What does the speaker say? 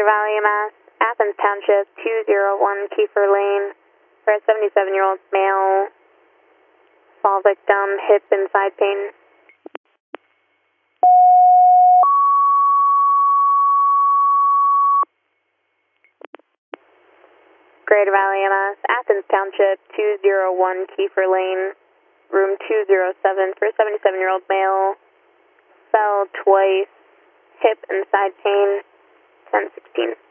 Valley EMS, Athens Township, 201 Kiefer Lane, for a 77-year-old male, fall victim, hip and side pain. Greater Valley EMS, Athens Township, 201 Kiefer Lane, room 207, for a 77-year-old male, fell twice, hip and side pain, 1016.